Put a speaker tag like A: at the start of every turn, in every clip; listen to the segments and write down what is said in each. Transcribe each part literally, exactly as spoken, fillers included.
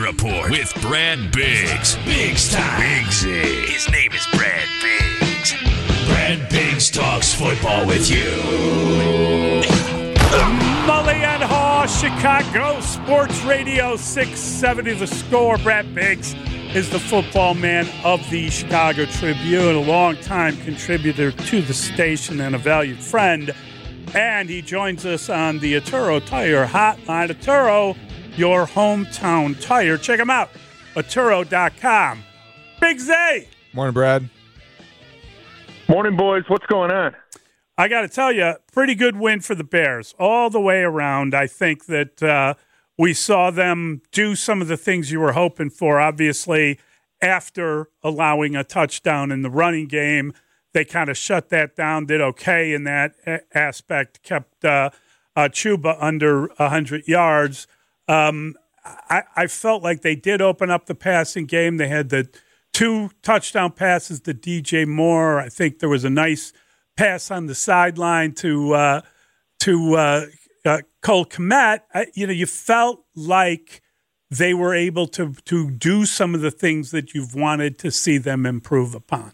A: Report with Brad Biggs. Biggs time. Biggsy. His name is Brad Biggs. Brad Biggs talks football with you.
B: Mully and Haw, Chicago Sports Radio six seventy The Score. Brad Biggs is the football man of the Chicago Tribune, a longtime contributor to the station and a valued friend. And he joins us on the Atturo Tire Hotline. Atturo, your hometown tire. Check them out, Atturo dot com. Big Z.
C: Morning, Brad.
D: Morning, boys. What's going on?
B: I got to tell you, pretty good win for the Bears all the way around. I think that uh, we saw them do some of the things you were hoping for. Obviously, after allowing a touchdown in the running game, they kind of shut that down, did okay in that a- aspect, kept uh, uh, Chuba under one hundred yards. Um, I, I felt like they did open up the passing game. They had the two touchdown passes to D J Moore. I think there was a nice pass on the sideline to uh, to uh, uh, Cole Kmet. I, you know, you felt like they were able to to do some of the things that you've wanted to see them improve upon.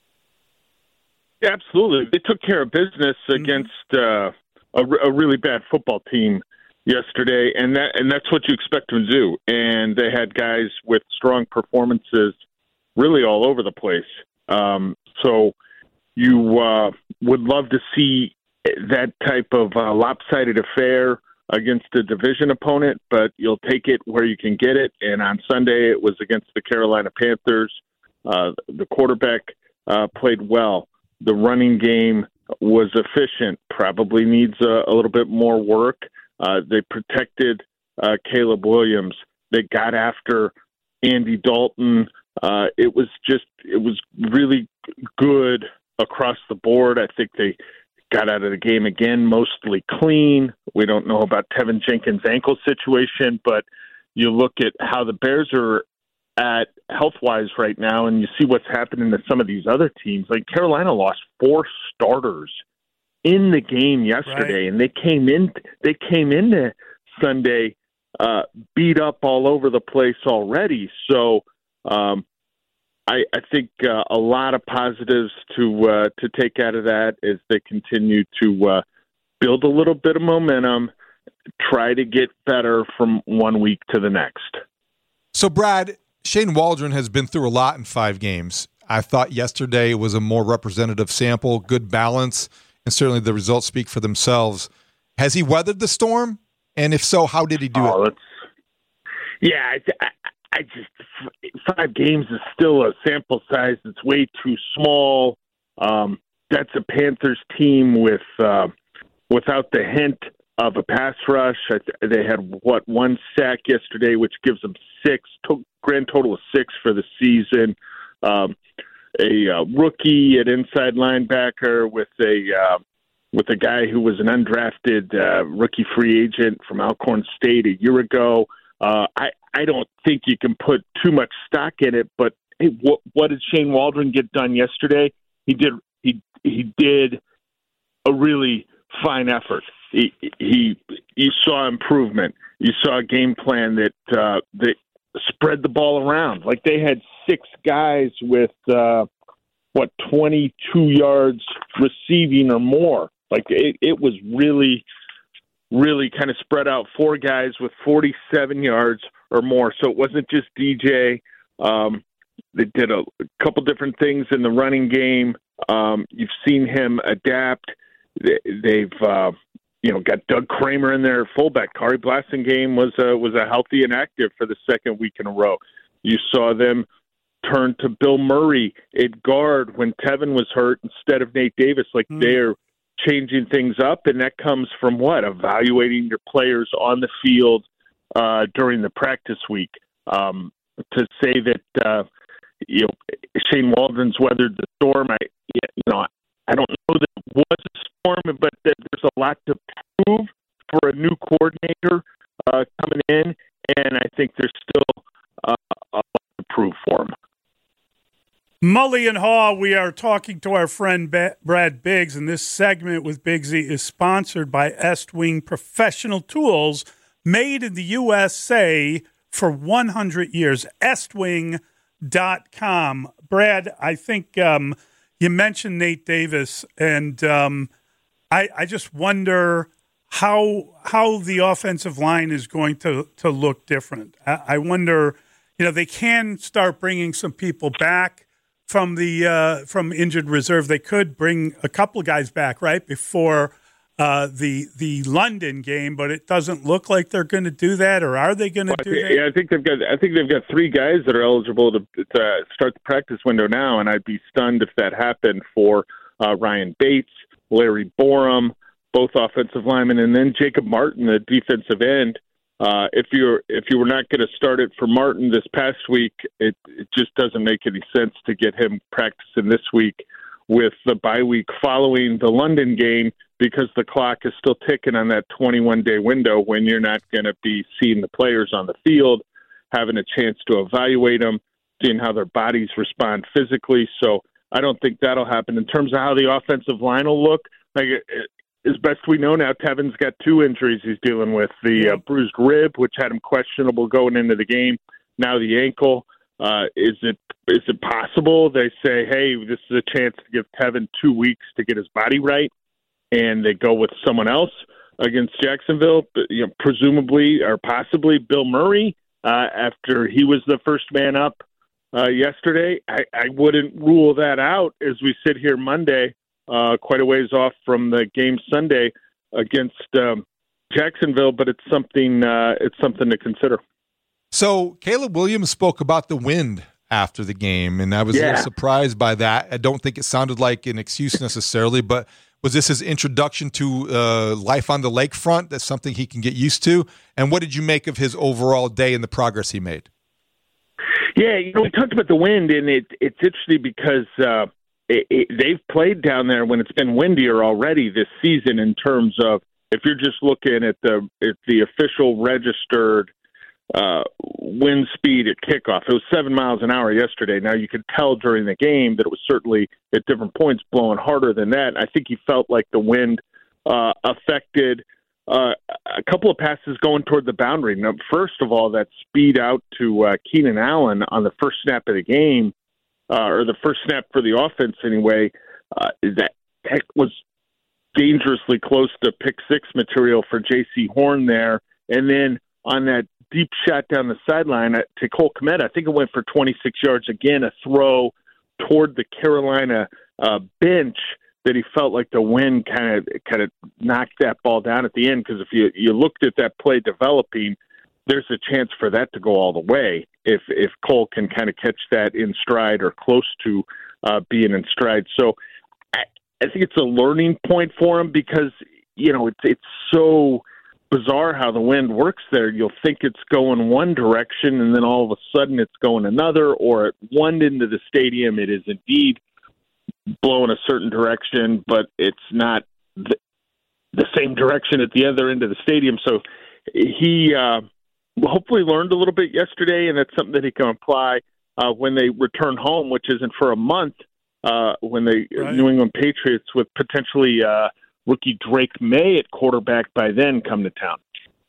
D: Yeah, absolutely. They took care of business against uh, a, a really bad football team yesterday, and that and that's what you expect them to do. And they had guys with strong performances really all over the place. Um, so you uh, would love to see that type of uh, lopsided affair against a division opponent, but you'll take it where you can get it. And on Sunday, it was against the Carolina Panthers. Uh, the quarterback uh, played well. The running game was efficient, probably needs a, a little bit more work. Uh, they protected uh, Caleb Williams. They got after Andy Dalton. Uh, it was just, it was really good across the board. I think they got out of the game again, mostly clean. We don't know about Tevin Jenkins' ankle situation, but you look at how the Bears are at health-wise right now, and you see what's happening to some of these other teams. Like Carolina lost four starters in the game yesterday, right. and they came in. They came into Sunday uh, beat up all over the place already. So um, I, I think uh, a lot of positives to uh, to take out of that as they continue to uh, build a little bit of momentum, try to get better from one week to the next.
C: So, Brad, Shane Waldron has been through a lot in five games. I thought yesterday was a more representative sample, good balance, and certainly the results speak for themselves. Has he weathered the storm? And if so, how did he do
D: oh,
C: it?
D: Yeah, I, I just five games is still a sample size that's way too small. Um, that's a Panthers team with uh, without the hint of a pass rush. I th- they had what one sack yesterday, which gives them six to- grand total of six for the season. Um, a uh, rookie at inside linebacker with a uh, with a guy who was an undrafted uh, rookie free agent from Alcorn State a year ago. Uh, I I don't think you can put too much stock in it, but hey, what what did Shane Waldron get done yesterday? He did he he did a really fine effort. He he you saw improvement. You saw a game plan that uh, that spread the ball around. Like they had six guys with uh, what twenty-two yards receiving or more. Like it, it was really, really kind of spread out. Four guys with forty-seven yards or more. So it wasn't just D J. Um, they did a, a couple different things in the running game. Um, you've seen him adapt. They, they've uh, you know got Doug Kramer in there, fullback. Kari Blasingame was a, was a healthy and active for the second week in a row. You saw them turn to Bill Murray at guard when Tevin was hurt instead of Nate Davis. Like mm. they're changing things up, and that comes from what? Evaluating your players on the field uh, during the practice week. Um, to say that uh, you know Shane Waldron's weathered the storm, I you know I don't know that it was a storm, but that there's a lot to prove for a new coordinator uh, coming in, and I think there's still uh, a lot to prove for him.
B: Mully and Haw, we are talking to our friend Brad Biggs, and this segment with Biggsy is sponsored by Estwing Professional Tools, made in the U S A for one hundred years, estwing dot com. Brad, I think um, you mentioned Nate Davis, and um, I, I just wonder how how the offensive line is going to, to look different. I, I wonder, you know, they can start bringing some people back from the uh, from injured reserve. They could bring a couple of guys back right before uh, the the London game, but it doesn't look like they're going to do that. Or are they going to
D: well,
B: do
D: I think,
B: that?
D: Yeah, I think they've got. I think they've got three guys that are eligible to, to start the practice window now, and I'd be stunned if that happened for uh, Ryan Bates, Larry Borum, both offensive linemen, and then Jacob Martin, the defensive end. Uh, if you're if you were not going to start it for Martin this past week, it, it just doesn't make any sense to get him practicing this week with the bye week following the London game, because the clock is still ticking on that twenty-one day window when you're not going to be seeing the players on the field, having a chance to evaluate them, seeing how their bodies respond physically. So I don't think that'll happen. In terms of how the offensive line will look, like as best we know now, Tevin's got two injuries he's dealing with: the uh, bruised rib, which had him questionable going into the game, now the ankle. Uh, is it is it possible they say, hey, this is a chance to give Tevin two weeks to get his body right, and they go with someone else against Jacksonville, you know, presumably or possibly Bill Murray uh, after he was the first man up uh, yesterday? I, I wouldn't rule that out as we sit here Monday, uh, quite a ways off from the game Sunday against um, Jacksonville, but it's something uh, it's something to consider.
C: So Caleb Williams spoke about the wind after the game, and I was yeah. a little surprised by that. I don't think it sounded like an excuse necessarily, but was this his introduction to uh, life on the lakefront? That's something he can get used to. And what did you make of his overall day and the progress he made?
D: Yeah, you know, we talked about the wind, and it, it's interesting because uh, it, it, they've played down there when it's been windier already this season. In terms of, if you're just looking at the at the official registered uh, wind speed at kickoff, it was seven miles an hour yesterday. Now you could tell during the game that it was certainly at different points blowing harder than that. I think he felt like the wind uh, affected uh, a couple of passes going toward the boundary. Now, first of all, that speed out to uh, Keenan Allen on the first snap of the game, uh, or the first snap for the offense anyway, uh, that, that was dangerously close to pick six material for J C Horn there. And then on that deep shot down the sideline to Cole Kmet, I think it went for twenty-six yards. Again, a throw toward the Carolina uh, bench that he felt like the wind kind of kind of knocked that ball down at the end. Because if you, you looked at that play developing, there's a chance for that to go all the way if if Cole can kind of catch that in stride or close to uh, being in stride. So I, I think it's a learning point for him, because you know it's it's so bizarre how the wind works there. You'll think it's going one direction, and then all of a sudden it's going another, or at one end of the stadium it is indeed blowing a certain direction, but it's not the, the same direction at the other end of the stadium. So he uh, hopefully learned a little bit yesterday, and that's something that he can apply uh, when they return home, which isn't for a month, uh, when they right. New England Patriots with potentially uh, rookie Drake May at quarterback by then come to town.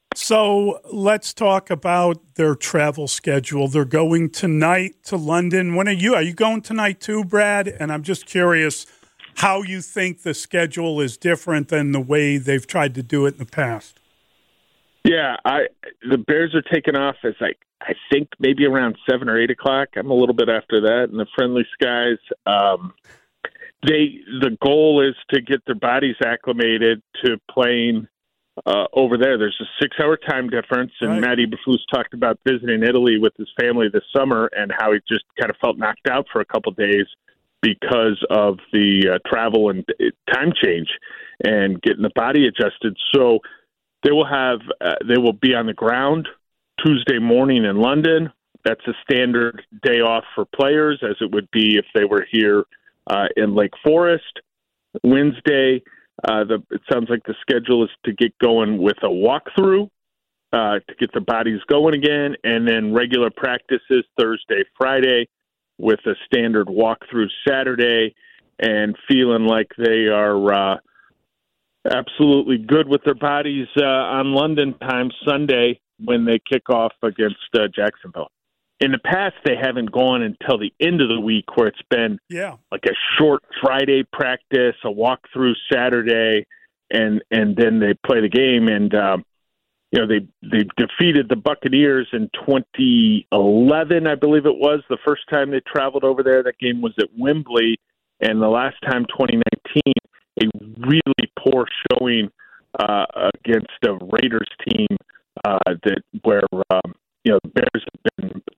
B: So let's talk about their travel schedule. They're going tonight to London. When are you? Are you going tonight too, Brad? And I'm just curious how you think the schedule is different than the way they've tried to do it in the past.
D: Yeah, I the Bears are taking off as I I think maybe around seven or eight o'clock. I'm a little bit after that in the Friendly Skies. Um, they the goal is to get their bodies acclimated to playing uh, over there. There's a six-hour time difference, and right. Matt Eberflus talked about visiting Italy with his family this summer and how he just kind of felt knocked out for a couple of days because of the uh, travel and time change and getting the body adjusted. So they will have uh, they will be on the ground Tuesday morning in London. That's a standard day off for players, as it would be if they were here uh, in Lake Forest. Wednesday, uh, the, it sounds like the schedule is to get going with a walkthrough uh, to get the bodies going again, and then regular practices Thursday, Friday, with a standard walkthrough Saturday, and feeling like they are uh, absolutely good with their bodies uh, on London time Sunday. when they kick off against uh, Jacksonville. In the past, they haven't gone until the end of the week, where it's been
B: yeah.
D: like a short Friday practice, a walkthrough Saturday, and and then they play the game. And um, you know, they they defeated the Buccaneers in twenty eleven, I believe it was, the first time they traveled over there. That game was at Wembley, and the last time, twenty nineteen, a really poor showing uh, against a Raiders team uh, that where um, you know the Bears have been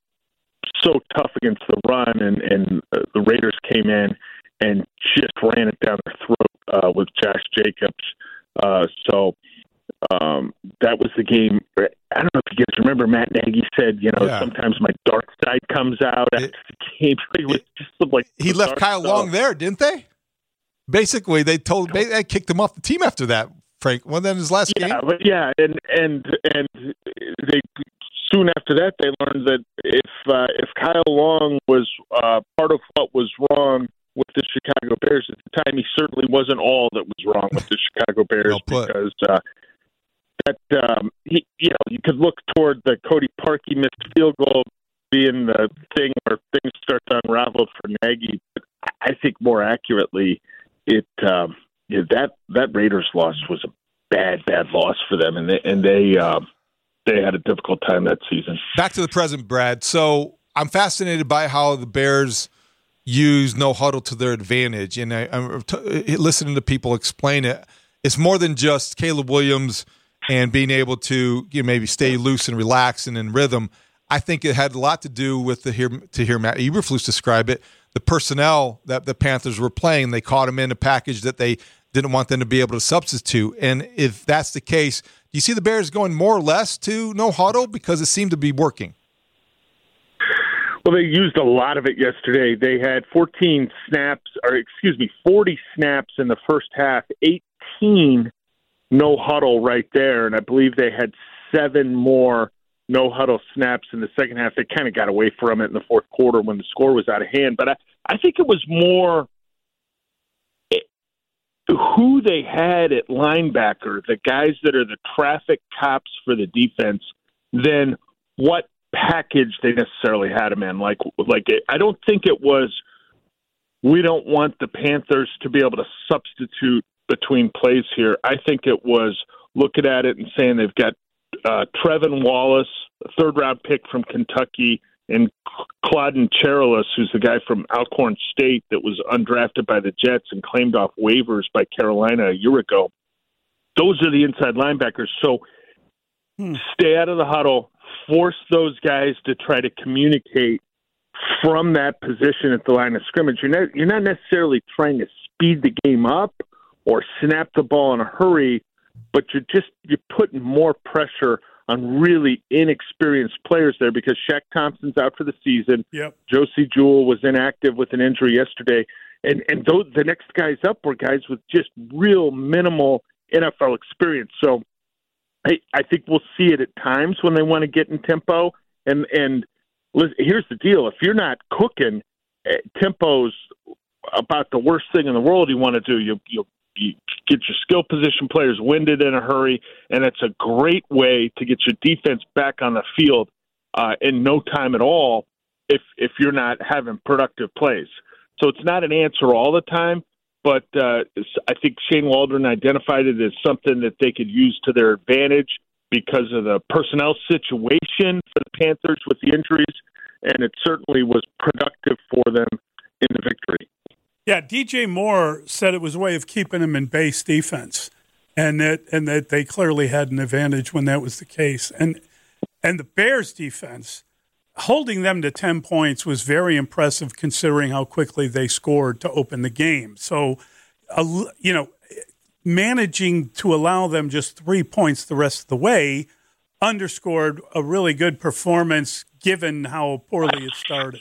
D: so tough against the run, and, and uh, the Raiders came in and just ran it down their throat uh, with Josh Jacobs. Uh, so um, that was the game. I don't know if you guys remember, Matt Nagy said, you know,
C: yeah.
D: sometimes my dark side comes out after
C: it,
D: the game. It was just like
C: he left Kyle
D: stuff.
C: Long there, didn't they? Basically, they told they kicked him off the team after that. Frank, wasn't that his last
D: yeah,
C: game?
D: But yeah, and and and they soon after that they learned that if uh, if Kyle Long was uh, part of what was wrong with the Chicago Bears at the time, he certainly wasn't all that was wrong with the Chicago Bears
C: well
D: because uh, that um, he, you know, you could look toward the Cody Parkey missed field goal being the thing where things start to unravel for Nagy, but I think more accurately, it um, yeah, that that Raiders loss was a bad, bad loss for them, and they and they um, they had a difficult time that season.
C: Back to the present, Brad. So I'm fascinated by how the Bears use no huddle to their advantage, and I, I'm t- listening to people explain it. It's more than just Caleb Williams and being able to, you know, maybe stay loose and relax and in rhythm. I think it had a lot to do with the hear to hear Matt Eberflus describe it. The personnel that the Panthers were playing, they caught them in a package that they didn't want them to be able to substitute. And if that's the case, do you see the Bears going more or less to no huddle because it seemed to be working?
D: Well, they used a lot of it yesterday. They had fourteen snaps, or excuse me, forty snaps in the first half, eighteen no huddle right there, and I believe they had seven more no huddle snaps in the second half. They kind of got away from it in the fourth quarter when the score was out of hand. But I, I think it was more it, who they had at linebacker, the guys that are the traffic cops for the defense, than what package they necessarily had them in. Like, like it, I don't think it was, we don't want the Panthers to be able to substitute between plays here. I think it was looking at it and saying they've got uh, Trevin Wallace, a third-round pick from Kentucky, and Claudin Cherilus, who's the guy from Alcorn State that was undrafted by the Jets and claimed off waivers by Carolina a year ago. Those are the inside linebackers. So hmm. stay out of the huddle, force those guys to try to communicate from that position at the line of scrimmage. You're not, you're not necessarily trying to speed the game up or snap the ball in a hurry, but you're just you're putting more pressure on really inexperienced players there because Shaq Thompson's out for the season.
B: Yep.
D: Josie Jewell was inactive with an injury yesterday. And and those, the next guys up were guys with just real minimal N F L experience. So I, I think we'll see it at times when they want to get in tempo. And, and listen, here's the deal. If you're not cooking, uh, tempo's about the worst thing in the world you want to do. You, you You get your skill position players winded in a hurry, and it's a great way to get your defense back on the field uh, in no time at all if if you're not having productive plays. So it's not an answer all the time, but uh, I think Shane Waldron identified it as something that they could use to their advantage because of the personnel situation for the Panthers with the injuries, and it certainly was productive for them in the victory.
B: Yeah, D J Moore said it was a way of keeping him in base defense, and that and that they clearly had an advantage when that was the case. And and the Bears' defense, holding them to ten points was very impressive considering how quickly they scored to open the game. So, uh, you know, managing to allow them just three points the rest of the way underscored a really good performance given how poorly it started.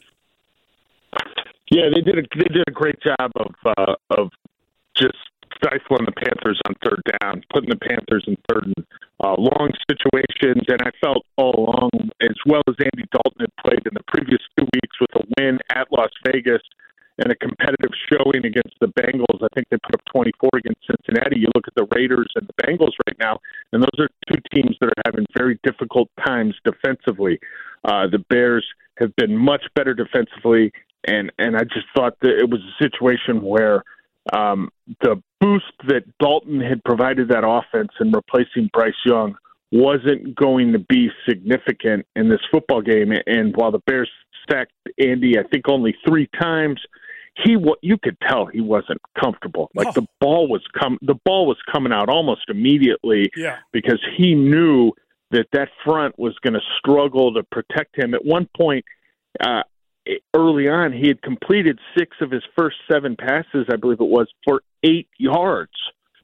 D: Yeah, they did a they did a great job of uh, of just stifling the Panthers on third down, putting the Panthers in third and uh, long situations. And I felt all along, as well as Andy Dalton had played in the previous two weeks with a win at Las Vegas and a competitive showing against the Bengals. I think they put up twenty-four against Cincinnati. You look at the Raiders and the Bengals right now, and those are two teams that are having having very difficult times defensively. Uh, the Bears have been much better defensively, and, and I just thought that it was a situation where um, the boost that Dalton had provided that offense in replacing Bryce Young wasn't going to be significant in this football game. And while the Bears sacked Andy, I think only three times, he you could tell he wasn't comfortable. Like oh. the ball was com- the ball was coming out almost immediately
B: yeah.
D: because he knew that that front was going to struggle to protect him. At one point, uh, early on, he had completed six of his first seven passes, I believe it was, for eight yards.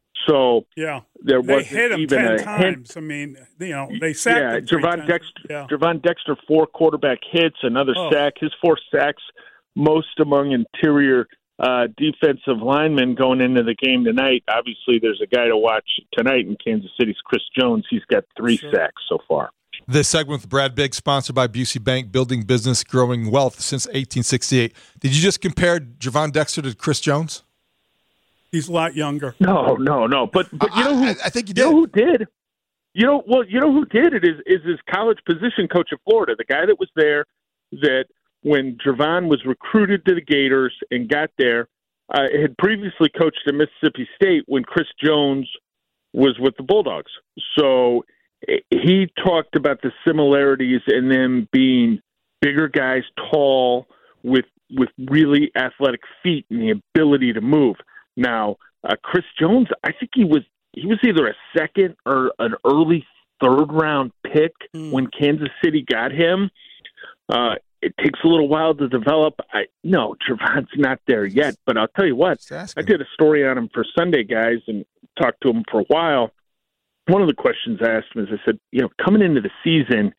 D: So
B: yeah,
D: there
B: they
D: wasn't
B: hit him
D: even
B: ten
D: a
B: times.
D: hint.
B: I mean, you know, they sacked
D: yeah,
B: him three
D: Javon
B: times.
D: Dexter,
B: Yeah.
D: Javon Dexter, four quarterback hits, another
B: oh.
D: sack. His four sacks, most among interior uh, defensive linemen going into the game tonight. Obviously, there's a guy to watch tonight in Kansas City's Chris Jones. He's got three
B: sure.
D: sacks so far.
C: This segment with Brad Biggs, sponsored by Busey Bank, building business, growing wealth since eighteen sixty-eight. Did you just compare Javon Dexter to Chris Jones?
B: He's a lot younger.
D: No, no, no. But but you know who?
C: I, I think you
D: did.
C: You
D: know who did? You know, well, you know who did it is is his college position coach at Florida, the guy that was there. That when Javon was recruited to the Gators and got there, uh, had previously coached at Mississippi State when Chris Jones was with the Bulldogs. So he talked about the similarities in them being bigger guys, tall, with with really athletic feet and the ability to move. Now, uh, Chris Jones, I think he was he was either a second or an early third round pick mm. when Kansas City got him. Uh, it takes a little while to develop. I no, Javon's not there yet, but I'll tell you what, I did a story on him for Sunday Guys and talked to him for a while. One of the questions I asked him is, I said, you know, coming into the season,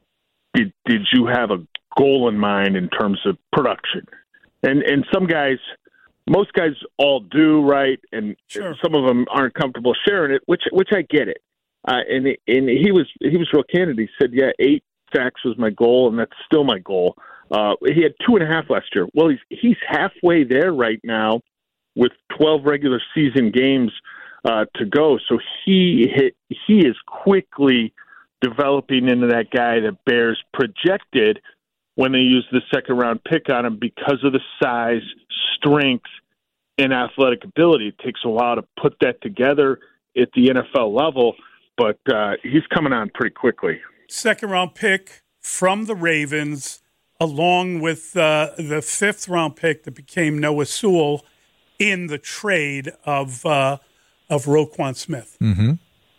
D: did did you have a goal in mind in terms of production? And and some guys, most guys all do, right? And
B: sure.
D: some of them aren't comfortable sharing it, which which I get it. Uh, and and he was he was real candid. He said, yeah, eight sacks was my goal, and that's still my goal. Uh, he had two and a half last year. Well, he's he's halfway there right now with twelve regular season games uh, to go. So he hit, he is quickly developing into that guy that Bears projected when they used the second round pick on him because of the size, strength, and athletic ability. It takes a while to put that together at the N F L level, but uh, he's coming on pretty quickly.
B: Second round pick from the Ravens, along with uh, the fifth round pick that became Noah Sewell in the trade of uh, of Roquan Smith.
C: Mm-hmm.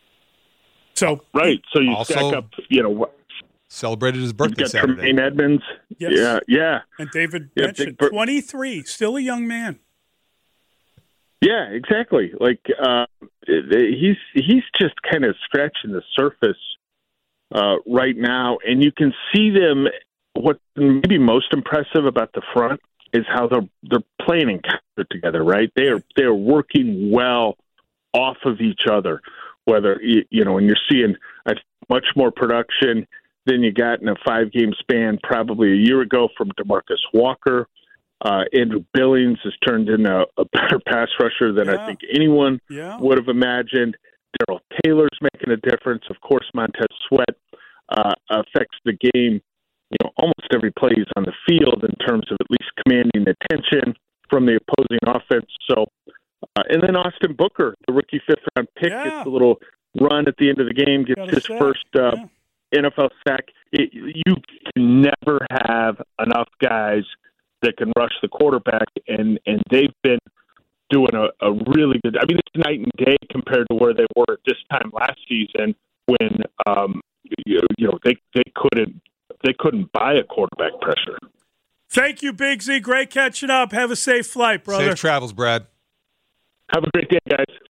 B: So
D: right, so you
C: also
D: stack up, you know,
C: celebrated his birthday
D: got
C: Saturday.
D: Tremaine Edmonds,
B: yes.
D: yeah, yeah,
B: and David
D: yeah,
B: Benson,
D: big,
B: twenty-three, still a young man.
D: Yeah, exactly. Like uh, he's he's just kind of scratching the surface uh, right now, and you can see them. What maybe most impressive about the front is how they're they're playing in concert together. Right? They are they are working well off of each other. Whether you know, and you're seeing a much more production than you got in a five game span probably a year ago from DeMarcus Walker. Uh, Andrew Billings has turned into a better pass rusher than
B: yeah.
D: I think anyone
B: yeah.
D: would have imagined. Darrell Taylor's making a difference. Of course, Montez Sweat uh, affects the game, you know, almost every play he's on the field in terms of at least commanding attention from the opposing offense. So, uh, and then Austin Booker, the rookie fifth-round pick,
B: yeah.
D: gets a little run at the end of the game, gets his
B: sack.
D: first uh,
B: yeah.
D: N F L sack. It, you can never have enough guys that can rush the quarterback, and, and they've been doing a, a really good – I mean, it's night and day compared to where they were at this time last season when, um, you, you know, they, they couldn't they couldn't buy a quarterback pressure.
B: Thank you, Big Z. Great catching up. Have a safe flight, brother.
C: Safe travels, Brad.
D: Have a great day, guys.